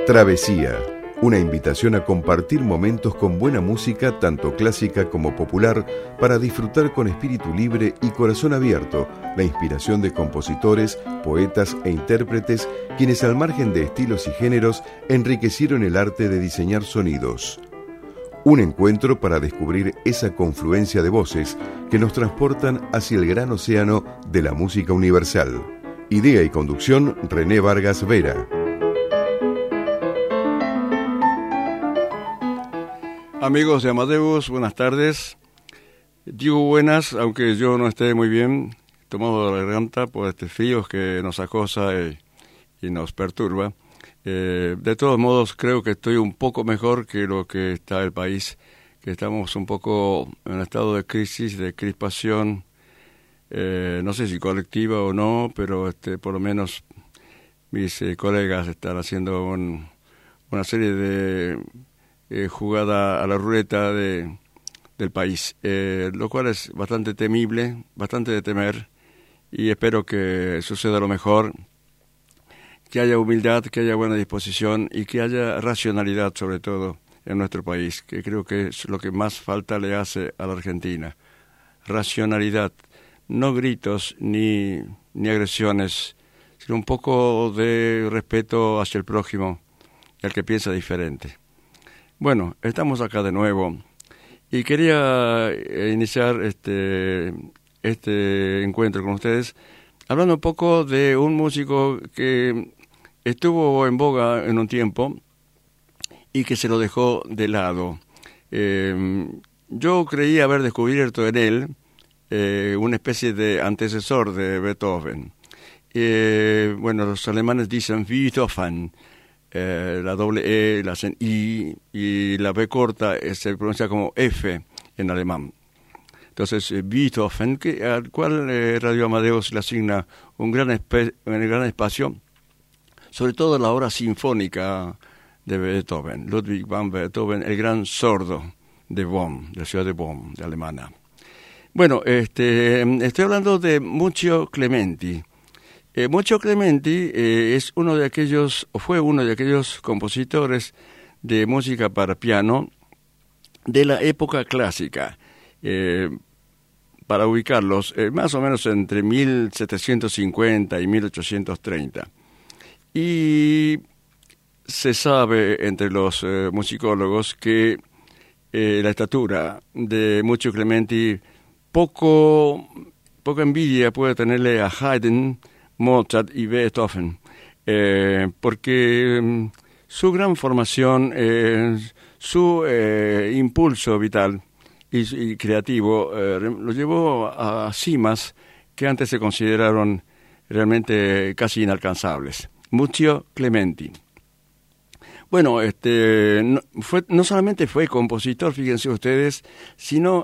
Travesía, una invitación a compartir momentos con buena música, tanto clásica como popular, para disfrutar con espíritu libre y corazón abierto la inspiración de compositores, poetas e intérpretes, quienes al margen de estilos y géneros enriquecieron el arte de diseñar sonidos. Un encuentro para descubrir esa confluencia de voces que nos transportan hacia el gran océano de la música universal. Idea y conducción, René Vargas Vera. Amigos de Amadeus, buenas tardes. Digo buenas, aunque yo no esté muy bien, tomado de la garganta por este frío que nos acosa y nos perturba. De todos modos, creo que estoy un poco mejor que lo que está el país, que estamos un poco en un estado de crisis, de crispación, no sé si colectiva o no, pero por lo menos mis colegas están haciendo una serie de jugada a la ruleta del país, lo cual es bastante temible, bastante de temer, y espero que suceda lo mejor, que haya humildad, que haya buena disposición y que haya racionalidad sobre todo en nuestro país, que creo que es lo que más falta le hace a la Argentina. Racionalidad, no gritos ni agresiones, sino un poco de respeto hacia el prójimo y al que piensa diferente. Bueno, estamos acá de nuevo y quería iniciar este encuentro con ustedes hablando un poco de un músico que estuvo en boga en un tiempo y que se lo dejó de lado. Yo creí haber descubierto en él una especie de antecesor de Beethoven. Bueno, los alemanes dicen Beethoven. La doble E la hacen I y la B corta se pronuncia como F en alemán. Entonces, Beethoven, al cual Radio Amadeus le asigna un gran espacio, sobre todo la obra sinfónica de Beethoven, Ludwig van Beethoven, el gran sordo de Bonn, de la ciudad de Bonn, de Alemania. Bueno, estoy hablando de Muzio Clementi. Muzio Clementi fue uno de aquellos compositores de música para piano de la época clásica, para ubicarlos más o menos entre 1750 y 1830. Y se sabe entre los musicólogos que la estatura de Muzio Clementi poca envidia puede tenerle a Haydn, Mozart y Beethoven, porque su gran formación, su impulso vital y creativo lo llevó a cimas que antes se consideraron realmente casi inalcanzables. Muzio Clementi. Bueno, no solamente fue compositor, fíjense ustedes, sino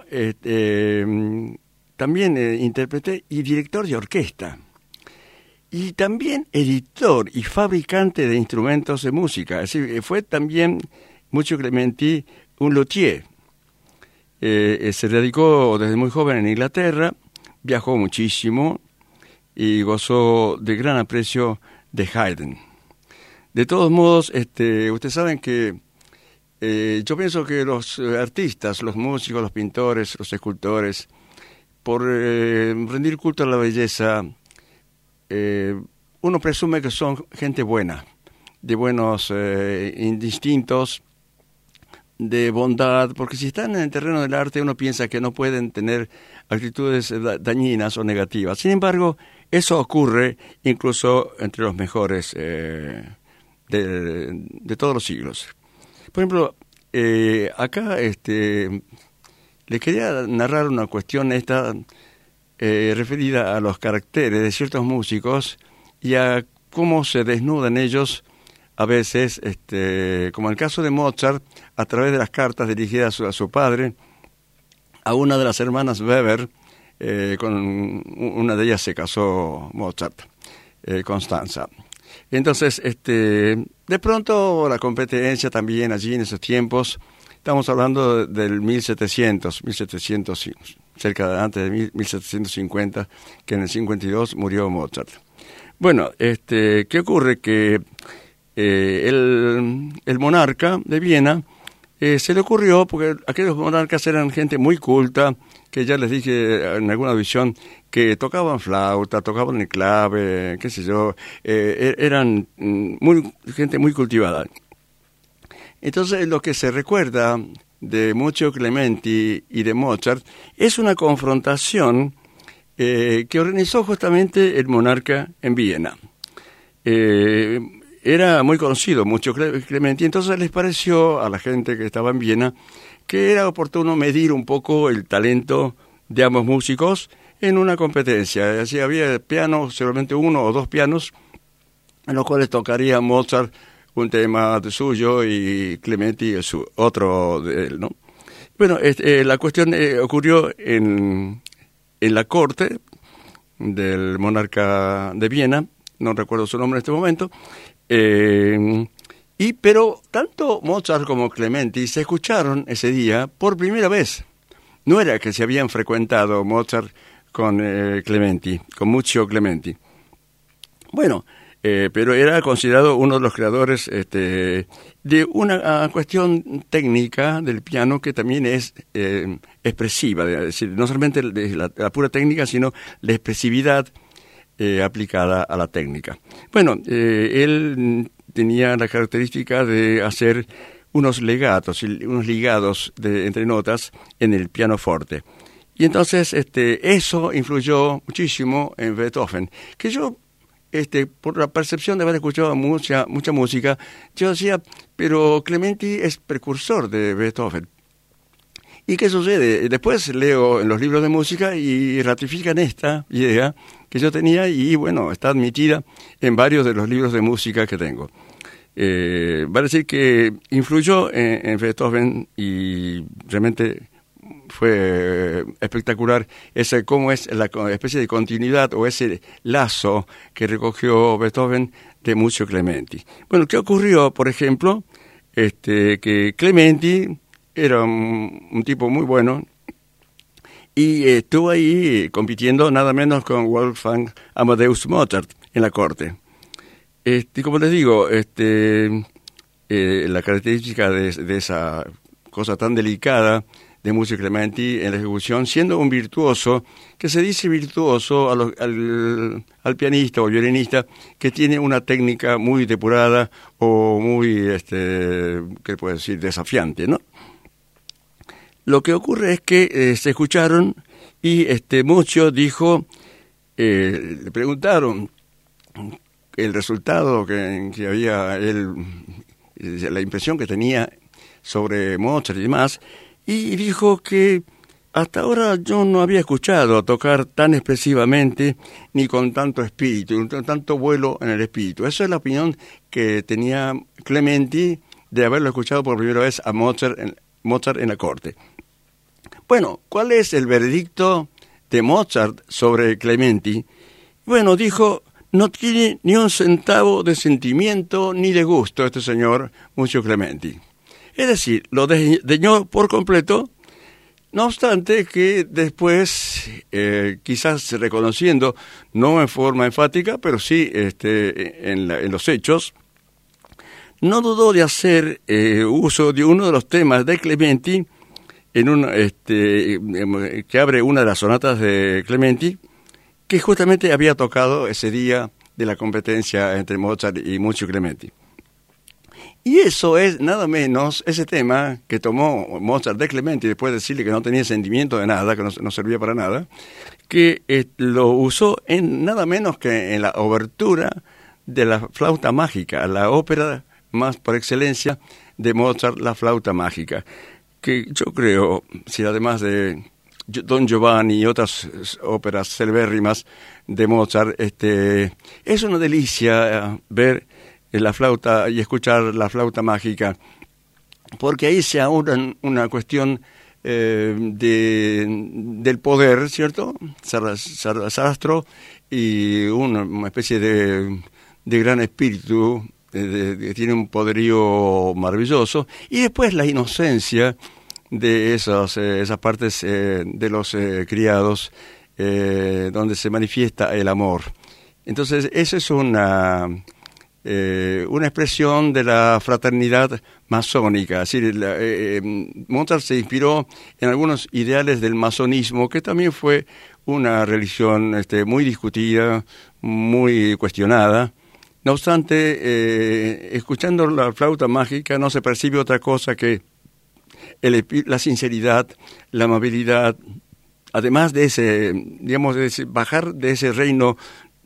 también intérprete y director de orquesta. Y también editor y fabricante de instrumentos de música. Es decir, fue también Muzio Clementi un luthier. Se dedicó desde muy joven en Inglaterra, viajó muchísimo y gozó de gran aprecio de Haydn. De todos modos, ustedes saben que yo pienso que los artistas, los músicos, los pintores, los escultores, por rendir culto a la belleza, uno presume que son gente buena, de buenos instintos, de bondad, porque si están en el terreno del arte uno piensa que no pueden tener actitudes dañinas o negativas. Sin embargo, eso ocurre incluso entre los mejores de todos los siglos. Por ejemplo, acá les quería narrar una cuestión referida a los caracteres de ciertos músicos y a cómo se desnudan ellos a veces, como en el caso de Mozart, a través de las cartas dirigidas a su padre, a una de las hermanas Weber, con una de ellas se casó Mozart, Constanza. Entonces, de pronto la competencia también allí en esos tiempos, estamos hablando del 1700, antes de 1750, que en el 52 murió Mozart. Bueno, ¿qué ocurre? Que el monarca de Viena se le ocurrió, porque aquellos monarcas eran gente muy culta, que ya les dije en alguna visión, que tocaban flauta, tocaban el clave, qué sé yo, eran gente muy cultivada. Entonces, lo que se recuerda de Muzio Clementi y de Mozart es una confrontación que organizó justamente el monarca en Viena. Era muy conocido Muzio Clementi, entonces les pareció a la gente que estaba en Viena que era oportuno medir un poco el talento de ambos músicos en una competencia. Así había pianos, seguramente uno o dos pianos, en los cuales tocaría Mozart un tema de suyo y Clementi otro de él, ¿no? Bueno, la cuestión ocurrió en la corte del monarca de Viena, no recuerdo su nombre en este momento, pero tanto Mozart como Clementi se escucharon ese día por primera vez. No era que se habían frecuentado Mozart con Clementi, con Muzio Clementi. Bueno, pero era considerado uno de los creadores de una cuestión técnica del piano que también es expresiva, es decir, no solamente la pura técnica, sino la expresividad aplicada a la técnica. Bueno, él tenía la característica de hacer unos legatos, unos ligados entre notas en el pianoforte. Y entonces eso influyó muchísimo en Beethoven, que yo por la percepción de haber escuchado mucha música, yo decía, pero Clementi es precursor de Beethoven. ¿Y qué sucede? Después leo en los libros de música y ratifican esta idea que yo tenía y, bueno, está admitida en varios de los libros de música que tengo. Va a decir que influyó en Beethoven y realmente fue espectacular cómo es la especie de continuidad o ese lazo que recogió Beethoven de Muzio Clementi. Bueno, ¿qué ocurrió? Por ejemplo, que Clementi era un tipo muy bueno y estuvo ahí compitiendo nada menos con Wolfgang Amadeus Mozart en la corte. Como les digo, la característica de esa cosa tan delicada de Muzio Clementi en la ejecución, siendo un virtuoso, que se dice virtuoso al pianista o violinista que tiene una técnica muy depurada o muy, ¿qué puedo decir?, desafiante, ¿no? Lo que ocurre es que se escucharon y Muzio dijo, le preguntaron el resultado que había él, la impresión que tenía sobre Mozart y demás, y dijo que hasta ahora yo no había escuchado tocar tan expresivamente ni con tanto espíritu, tanto vuelo en el espíritu. Esa es la opinión que tenía Clementi de haberlo escuchado por primera vez a Mozart en la corte. Bueno, ¿cuál es el veredicto de Mozart sobre Clementi? Bueno, dijo, no tiene ni un centavo de sentimiento ni de gusto este señor Muzio Clementi. Es decir, lo desdeñó por completo, no obstante que después, quizás reconociendo, no en forma enfática, pero sí en los hechos, no dudó de hacer uso de uno de los temas de Clementi, que abre una de las sonatas de Clementi, que justamente había tocado ese día de la competencia entre Mozart y Muzio Clementi. Y eso es nada menos ese tema que tomó Mozart de Clementi después de decirle que no tenía sentimiento de nada, que no servía para nada, que lo usó en nada menos que en la obertura de la flauta mágica, la ópera más por excelencia de Mozart, la flauta mágica, que yo creo, si además de Don Giovanni y otras óperas celebérrimas de Mozart, es una delicia ver la flauta y escuchar la flauta mágica, porque ahí se aúnan una cuestión del poder, ¿cierto? Sarastro y una especie de gran espíritu que tiene un poderío maravilloso, y después la inocencia de esas partes de los criados donde se manifiesta el amor. Entonces, esa es una una expresión de la fraternidad masónica. Es decir, Mozart se inspiró en algunos ideales del masonismo, que también fue una religión muy discutida, muy cuestionada. No obstante, escuchando la flauta mágica no se percibe otra cosa que la sinceridad, la amabilidad, además de bajar de ese reino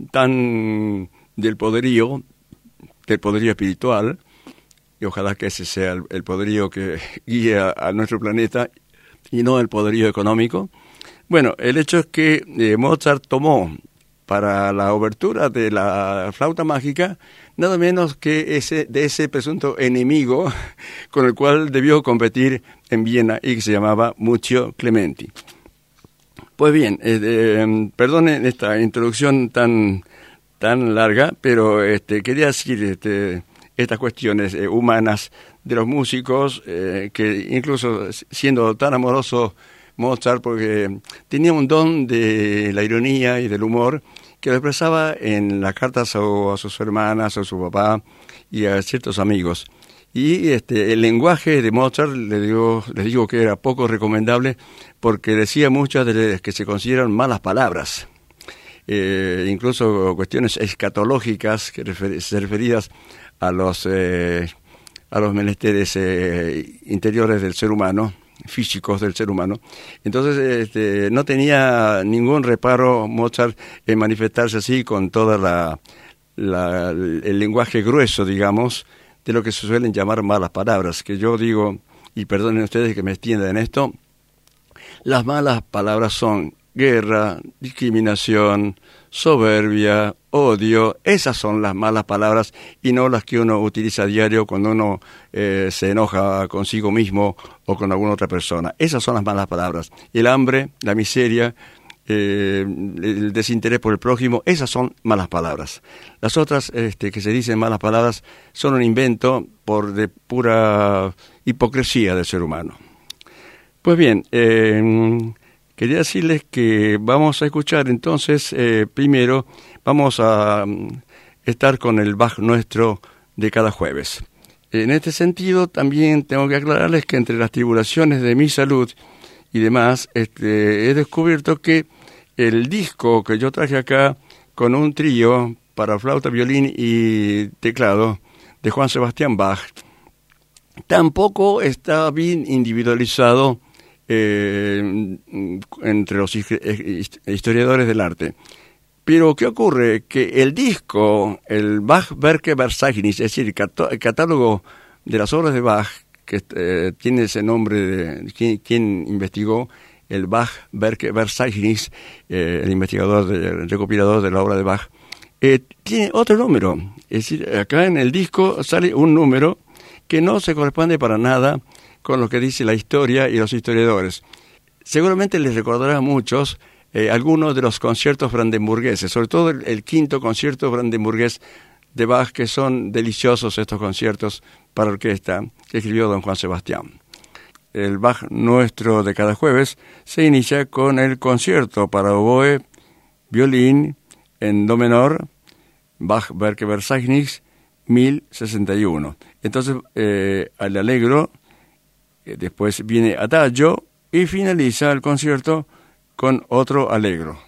tan del poderío espiritual, y ojalá que ese sea el poderío que guíe a nuestro planeta y no el poderío económico. Bueno, el hecho es que Mozart tomó para la obertura de la flauta mágica nada menos que ese presunto enemigo con el cual debió competir en Viena y que se llamaba Muzio Clementi. Pues bien, perdonen esta introducción tan larga, pero quería decir estas cuestiones humanas de los músicos, que incluso siendo tan amoroso Mozart, porque tenía un don de la ironía y del humor, que lo expresaba en las cartas a sus hermanas, a su papá y a ciertos amigos. Y el lenguaje de Mozart, les digo que era poco recomendable, porque decía muchas de las que se consideran malas palabras. Incluso cuestiones escatológicas referidas a los menesteres interiores del ser humano, físicos del ser humano. Entonces no tenía ningún reparo Mozart en manifestarse así con toda el lenguaje grueso, digamos, de lo que se suelen llamar malas palabras, que yo digo, y perdonen ustedes que me extienda en esto, las malas palabras son guerra, discriminación, soberbia, odio. Esas son las malas palabras y no las que uno utiliza a diario cuando uno se enoja consigo mismo o con alguna otra persona. Esas son las malas palabras. El hambre, la miseria, el desinterés por el prójimo, esas son malas palabras. Las otras que se dicen malas palabras son un invento de pura hipocresía del ser humano. Pues bien, quería decirles que vamos a escuchar entonces, primero vamos a estar con el Bach nuestro de cada jueves. En este sentido también tengo que aclararles que entre las tribulaciones de mi salud y demás, he descubierto que el disco que yo traje acá con un trío para flauta, violín y teclado de Juan Sebastián Bach tampoco está bien individualizado entre los historiadores del arte. Pero ¿qué ocurre? Que el disco, el Bach-Werke Verzeichnis, es decir, el catálogo de las obras de Bach, que tiene ese nombre de quien investigó el Bach-Werke Verzeichnis, el investigador, el recopilador de la obra de Bach, tiene otro número. Es decir, acá en el disco sale un número que no se corresponde para nada con lo que dice la historia y los historiadores. Seguramente les recordará a muchos algunos de los conciertos brandenburgueses, sobre todo el quinto concierto brandenburgués de Bach, que son deliciosos estos conciertos para orquesta que escribió don Juan Sebastián. El Bach nuestro de cada jueves se inicia con el concierto para oboe, violín, en do menor, Bach-Werke Verzeichnis 1061. Entonces, al allegro, después viene adagio y finaliza el concierto con otro allegro.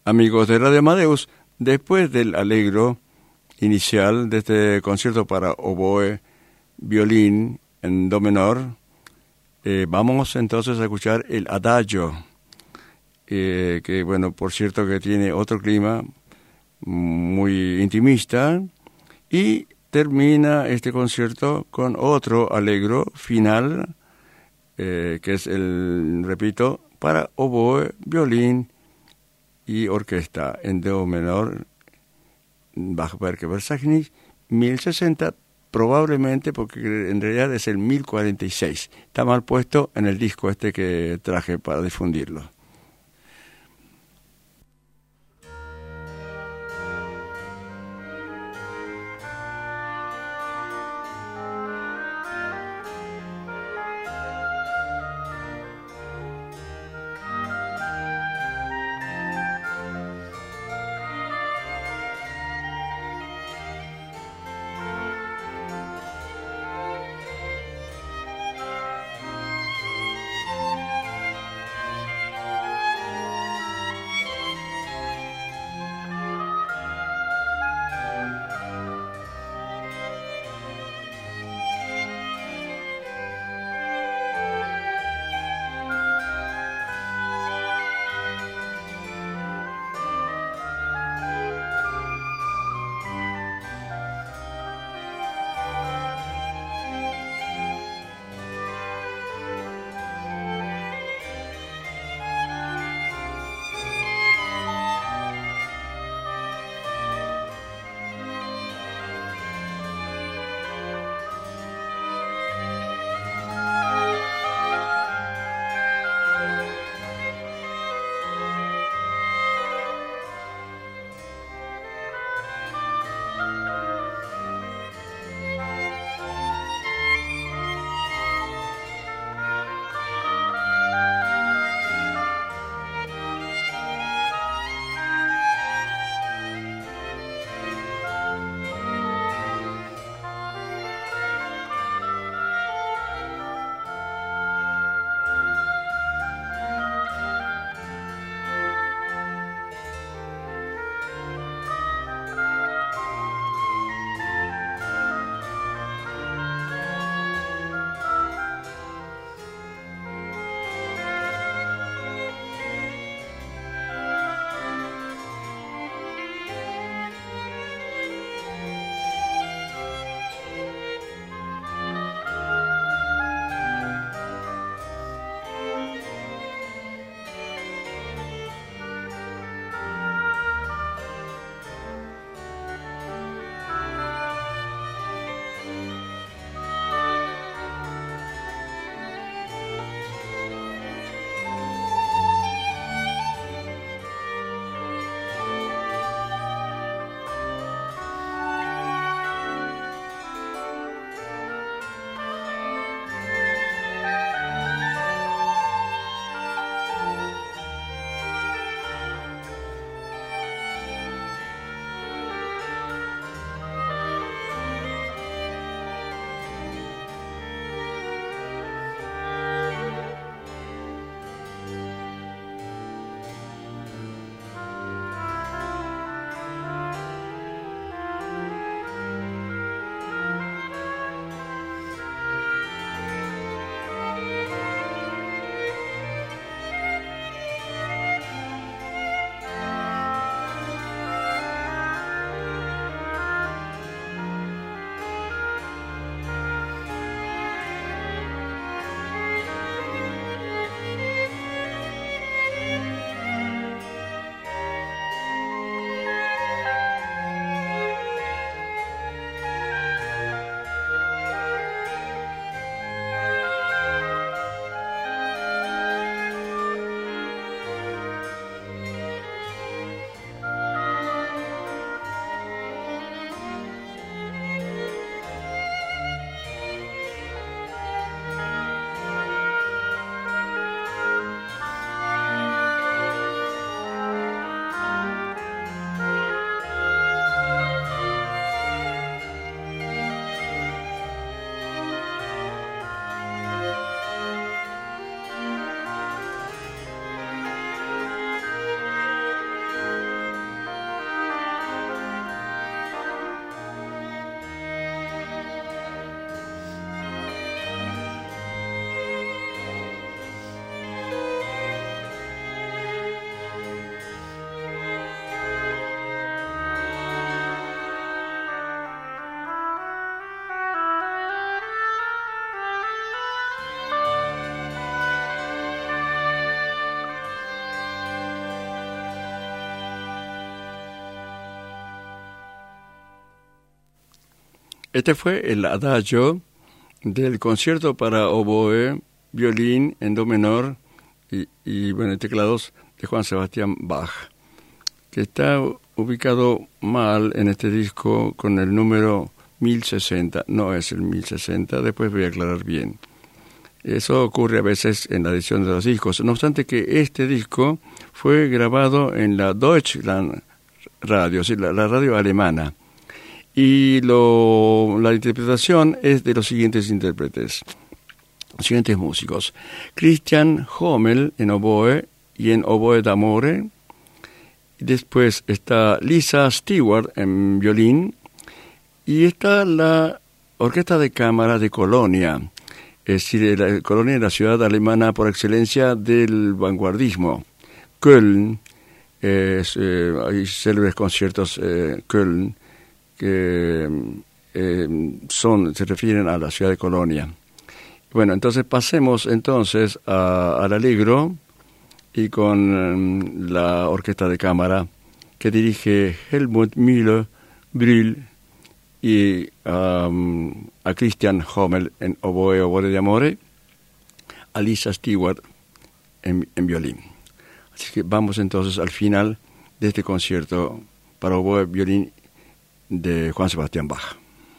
amigos de Radio Amadeus, después del allegro inicial de este concierto para oboe, violín en do menor, vamos entonces a escuchar el adagio, que bueno, por cierto que tiene otro clima muy intimista, y termina este concierto con otro allegro final, que es repito, para oboe, violín y orquesta en do menor, Bach-Werke Versachnis, 1060, probablemente porque en realidad es el 1046. Está mal puesto en el disco este que traje para difundirlo. Este fue el adagio del concierto para oboe, violín en do menor y teclados de Juan Sebastián Bach, que está ubicado mal en este disco con el número 1060. No es el 1060, después voy a aclarar bien. Eso ocurre a veces en la edición de los discos. No obstante que este disco fue grabado en la Deutschland Radio, sí, la radio alemana. Y la interpretación es de los siguientes intérpretes, los siguientes músicos. Christian Hommel en oboe y en oboe d'amore. Después está Lisa Stewart en violín. Y está la Orquesta de Cámara de Colonia. Es decir, la Colonia es la ciudad alemana por excelencia del vanguardismo. Köln, hay célebres conciertos Köln, que se refieren a la ciudad de Colonia. Bueno, entonces pasemos entonces al Allegro y con la orquesta de cámara que dirige Helmut Müller-Brühl y a Christian Hommel en oboe de amore, a Lisa Stewart en violín. Así que vamos entonces al final de este concierto para oboe, violín de Juan Sebastián Bach.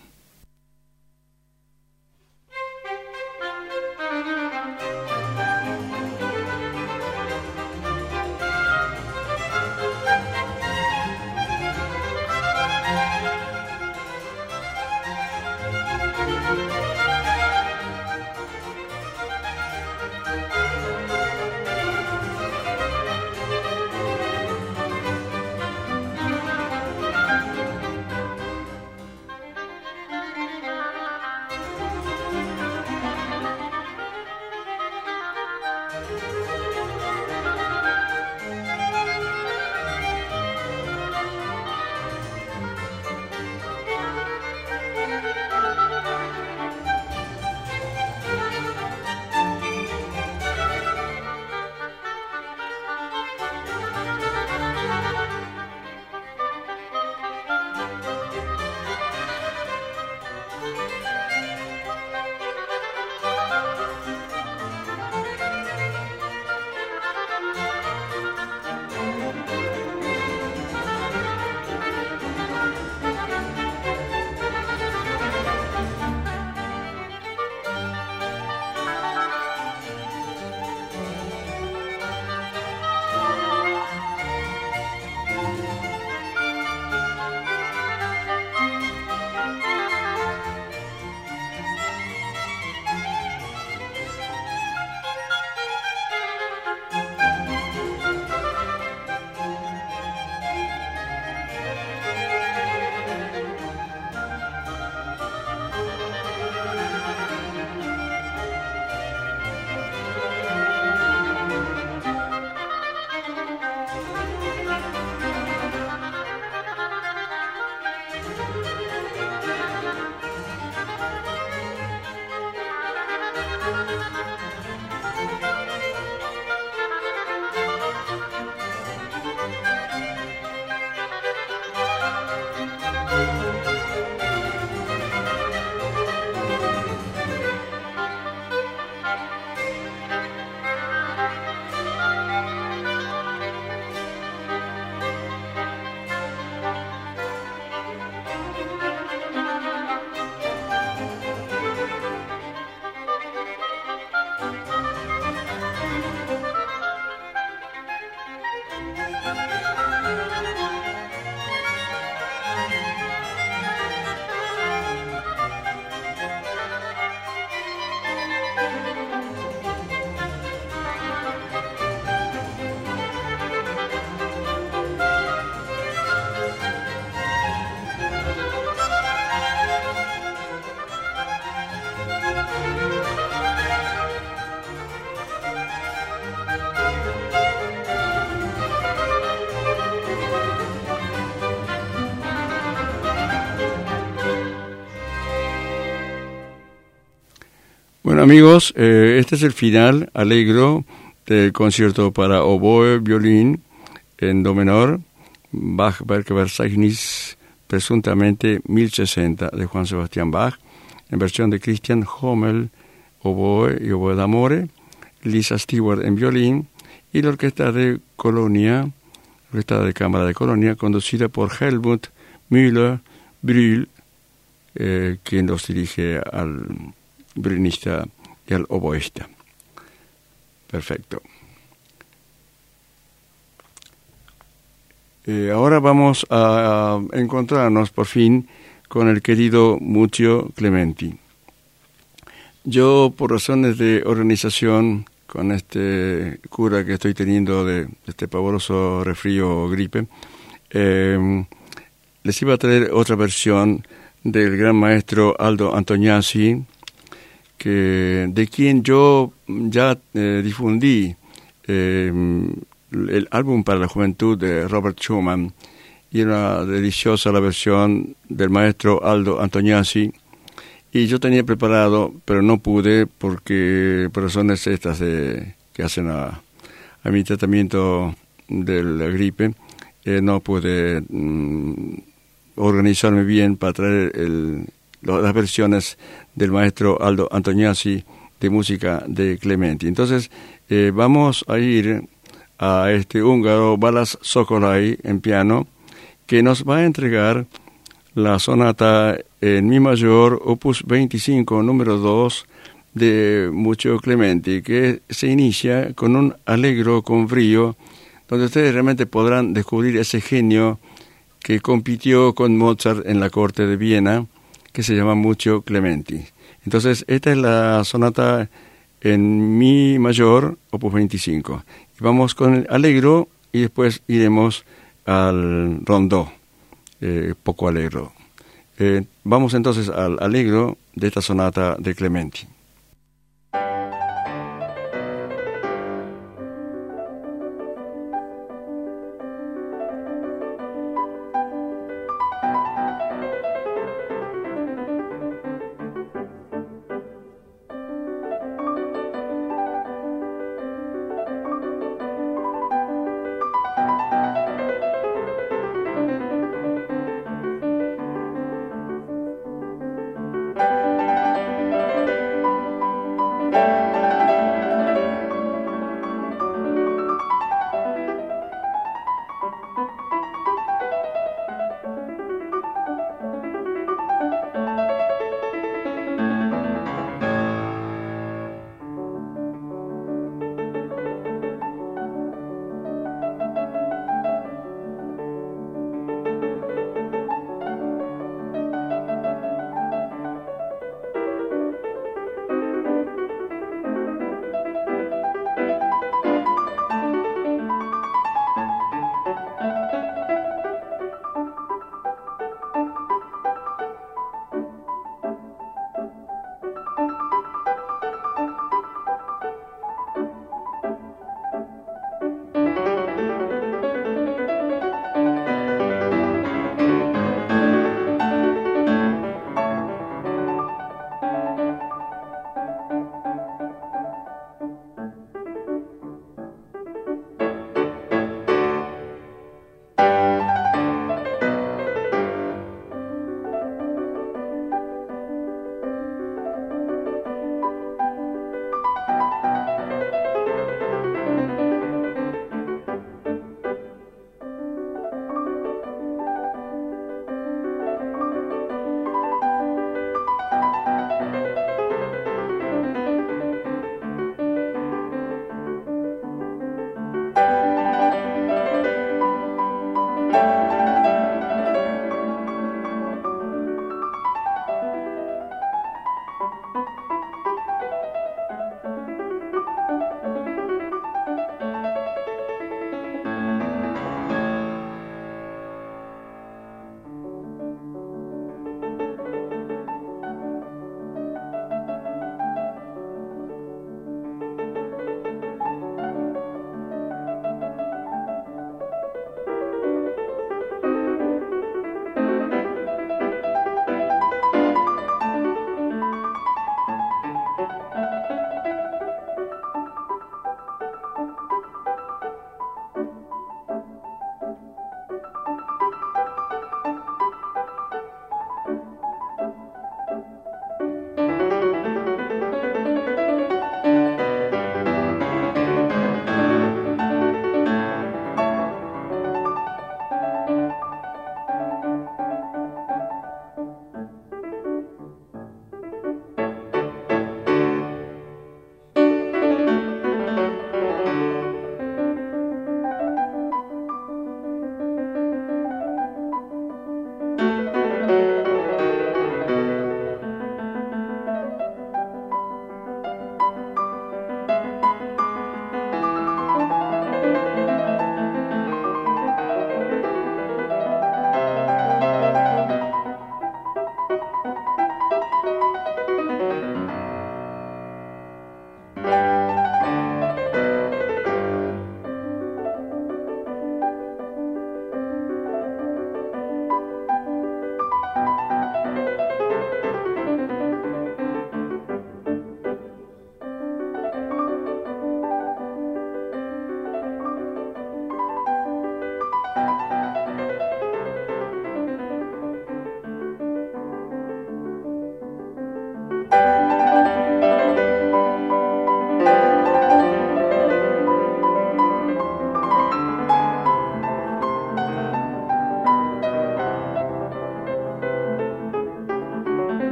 Bueno, amigos, este es el final Allegro del concierto para oboe, violín en do menor, Bach Werkverzeichnis presuntamente 1060 de Juan Sebastián Bach, en versión de Christian Hommel, oboe y oboe d'amore, Lisa Stewart en violín, y la orquesta de Colonia, orquesta de cámara de Colonia, conducida por Helmut Müller-Brühl, quien los dirige al violinista y al oboísta. Perfecto. Ahora vamos a encontrarnos por fin con el querido Muzio Clementi. Yo, por razones de organización, con este cura que estoy teniendo de este pavoroso resfrío o gripe, les iba a traer otra versión del gran maestro Aldo Antoniazzi, de quien yo ya difundí el álbum para la juventud de Robert Schumann, y era deliciosa la versión del maestro Aldo Antoniazzi, y yo tenía preparado, pero no pude porque por razones estas que hacen a mi tratamiento de la gripe, no pude organizarme bien para traer las versiones del maestro Aldo Antoniazzi de música de Clementi. Entonces vamos a ir a este húngaro Balázs Szokolay en piano, que nos va a entregar la sonata en mi mayor, opus 25, número 2, de Muzio Clementi, que se inicia con un allegro con brío, donde ustedes realmente podrán descubrir ese genio que compitió con Mozart en la corte de Viena, que se llama Muzio Clementi. Entonces, esta es la sonata en mi mayor, opus 25. Y vamos con el allegro y después iremos al rondó, poco allegro. Vamos entonces al allegro de esta sonata de Clementi.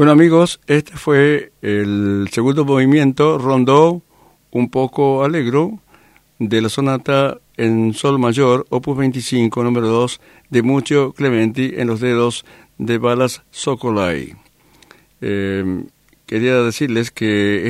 Bueno, amigos, este fue el segundo movimiento, rondó un poco alegro, de la sonata en sol mayor, opus 25, número 2, de Muccio Clementi, en los dedos de Balas Sokolai. Quería decirles que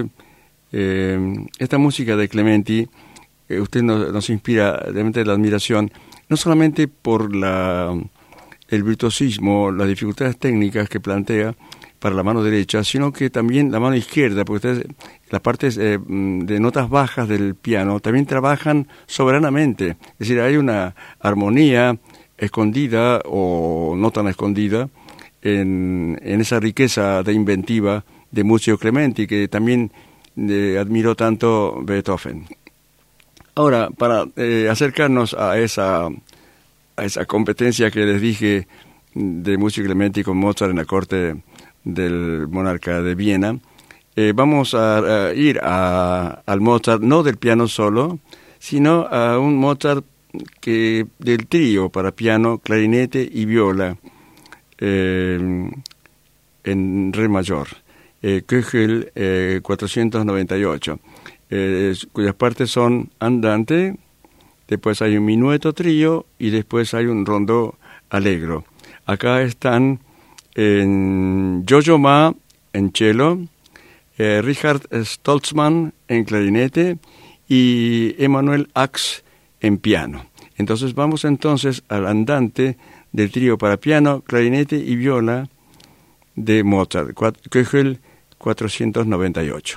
esta música de Clementi, usted nos inspira realmente la admiración, no solamente por el virtuosismo, las dificultades técnicas que plantea para la mano derecha, sino que también la mano izquierda, porque ustedes, las partes de notas bajas del piano también trabajan soberanamente. Es decir, hay una armonía escondida o no tan escondida en esa riqueza de inventiva de Muccio Clementi, que también admiró tanto Beethoven. Ahora, para acercarnos a esa competencia que les dije de Muccio Clementi con Mozart en la corte del monarca de Viena, vamos a ir al Mozart, no del piano solo, sino a un Mozart del trío para piano, clarinete y viola en re mayor, Köchel 498, cuyas partes son andante, después hay un minueto trío y después hay un rondó allegro. Acá están Jojo Ma en cello, Richard Stoltzmann en clarinete y Emanuel Ax en piano. Entonces vamos entonces al andante del trío para piano, clarinete y viola de Mozart, Köchel 498.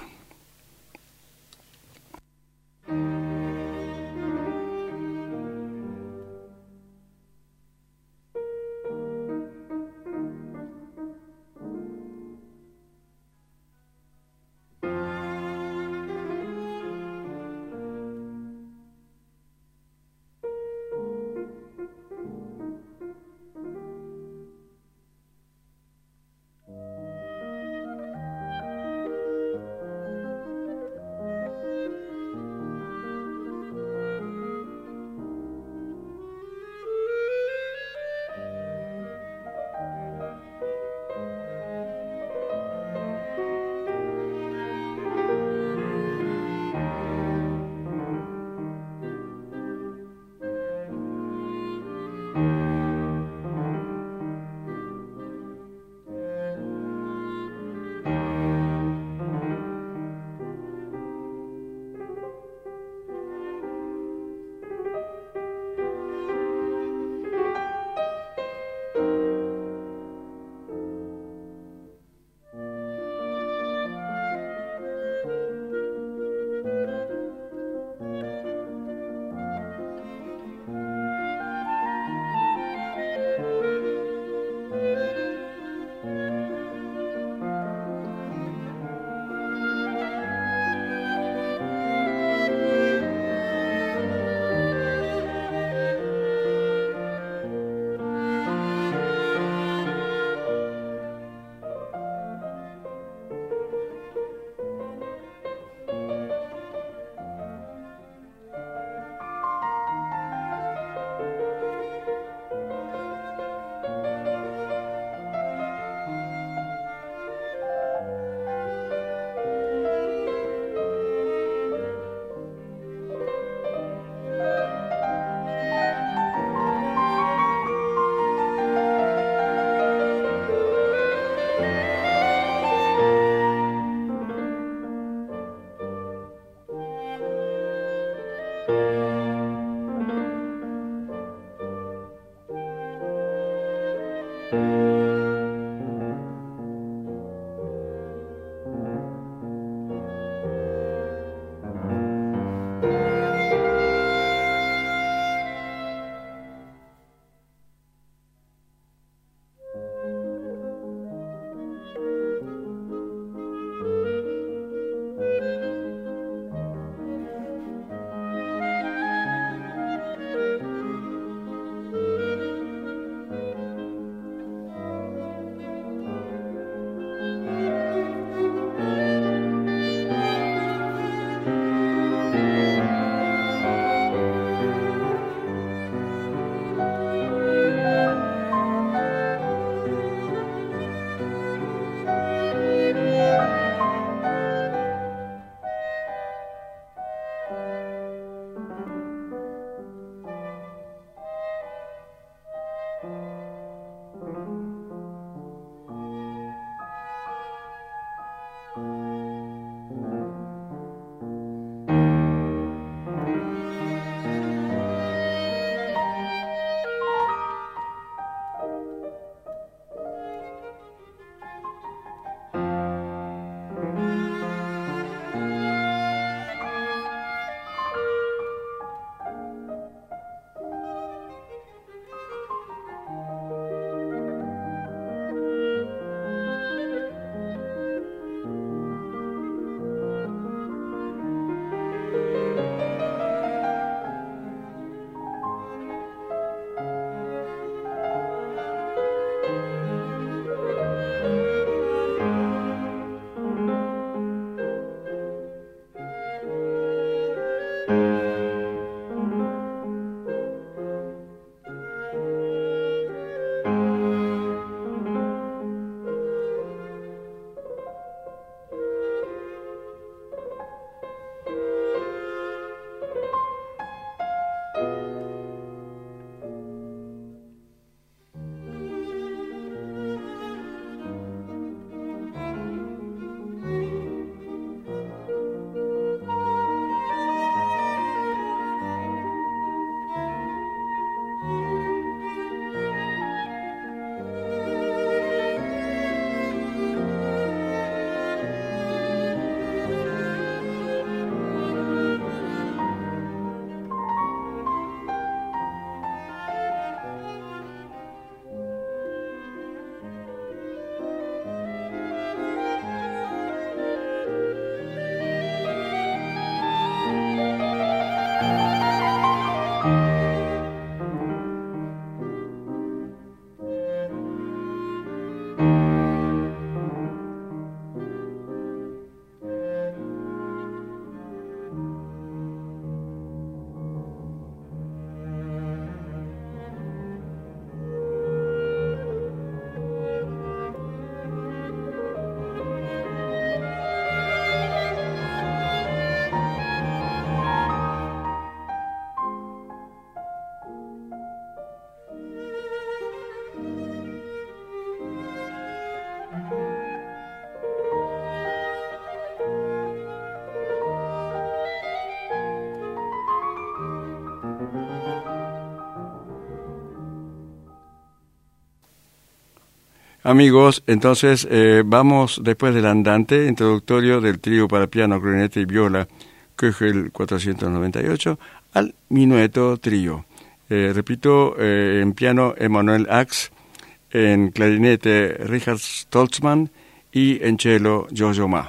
Amigos, entonces vamos después del andante introductorio del trío para piano, clarinete y viola, Köchel 498, al minueto trío. Repito, en piano Emanuel Ax, en clarinete Richard Stoltzmann y en cello Giorgio Ma.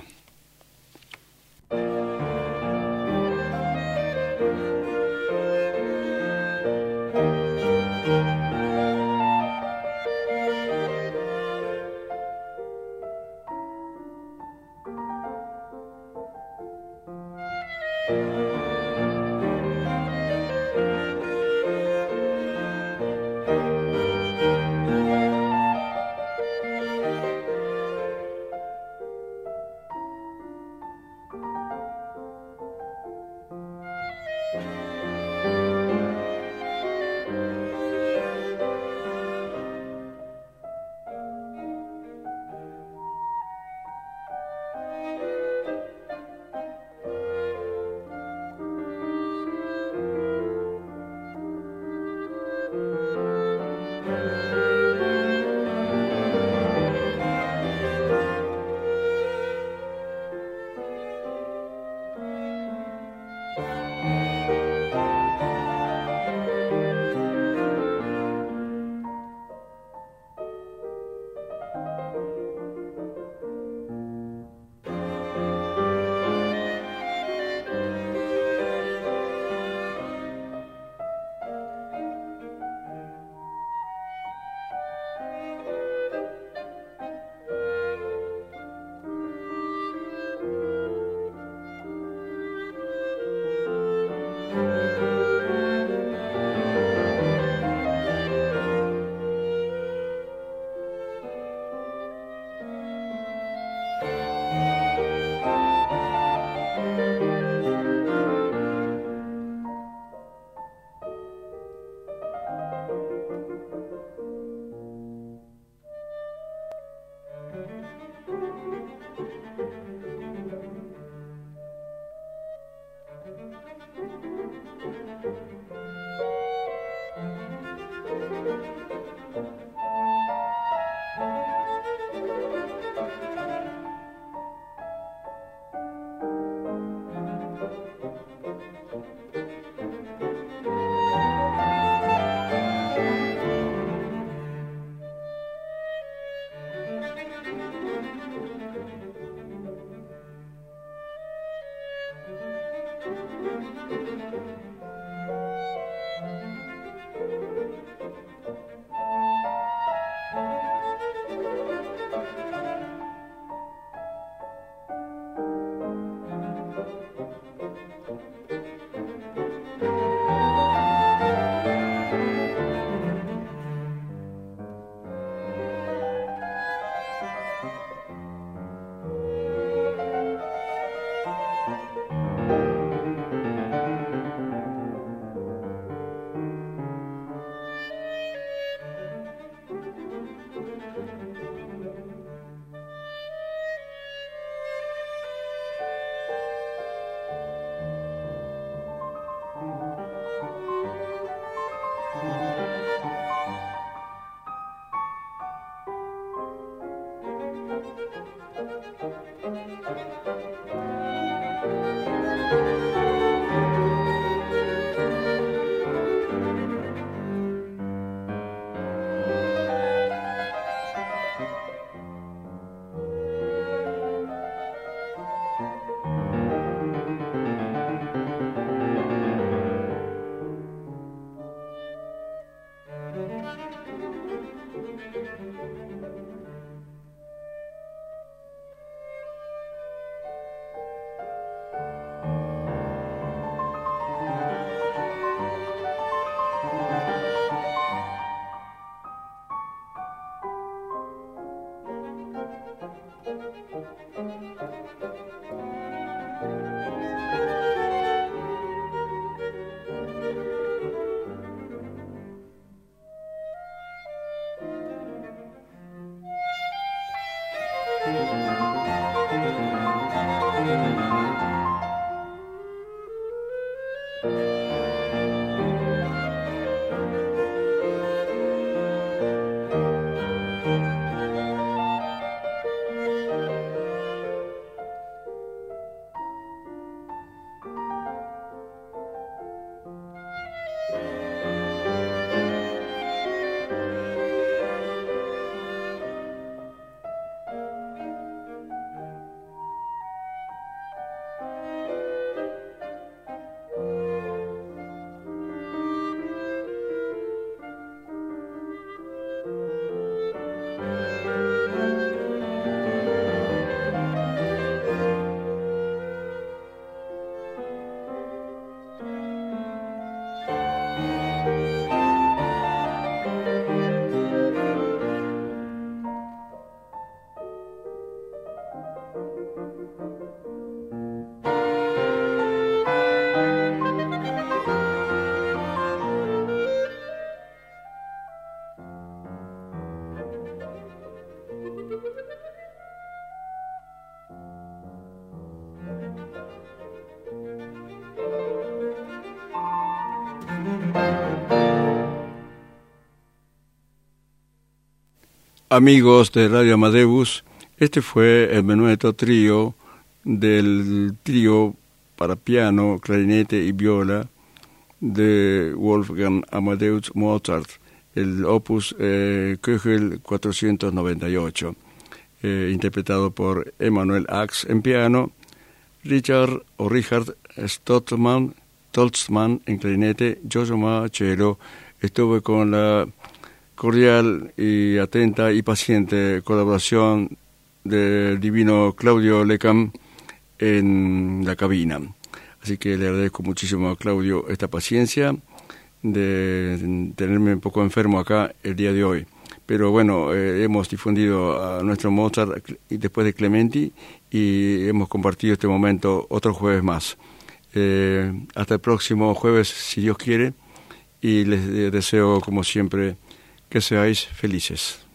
amigos de Radio Amadeus, este fue el menueto trío del trío para piano, clarinete y viola de Wolfgang Amadeus Mozart, el opus Köchel 498, interpretado por Emanuel Ax en piano, Richard Stoltzmann en clarinete, Josema cello. Estuve con la cordial y atenta y paciente colaboración del divino Claudio Lecam en la cabina. Así que le agradezco muchísimo a Claudio esta paciencia de tenerme un poco enfermo acá el día de hoy. Pero bueno, hemos difundido a nuestro Mozart y después de Clementi y hemos compartido este momento otro jueves más. Hasta el próximo jueves, si Dios quiere, y les deseo, como siempre, que seáis felices.